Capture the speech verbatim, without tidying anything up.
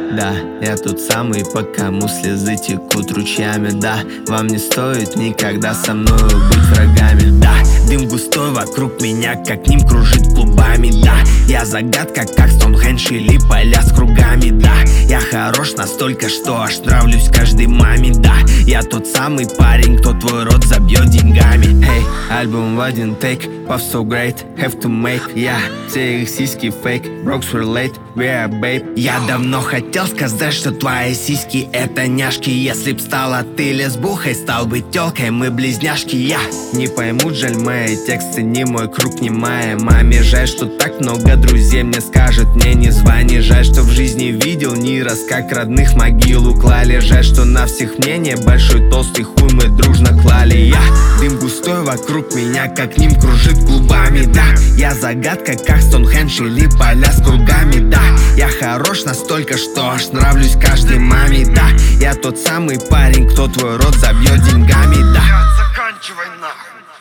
Да, я тот самый, по кому слезы текут ручьями. Да, вам не стоит никогда со мною быть врагами. Да, дым густой вокруг меня, как ним кружит клубами. Да, я загадка, как Стоунхендж или поля с кругами. Да, я хорош настолько, что аж нравлюсь каждой маме. Да, я тот самый парень, кто твой рот забьет деньгами. Эй, альбом в один тейк, puff so great, have to make. Я, yeah, все их сиськи фейк, Brooks were late, we are babe. Я давно хотел сказать, что твои сиськи это няшки. Если б стала ты лесбухой, стал бы тёлкой, мы близняшки. Я не поймут, жаль, мои тексты не мой круг, не моя маме. Жаль, что так много друзей мне скажет, мне не звони. Жаль, что в жизни видел не раз, как родных могилу клали. Жаль, что на всех мнение большой толстый хуй мы дружно клали. Я, дым густой вокруг меня, как ним кружит клубами. Да, я загадка, как Стоунхендж или поля с кругами. Да, я хорош настолько, что аж нравлюсь каждой маме. Да, я тот самый парень, кто твой рот забьет деньгами. Да, заканчивай нахуй.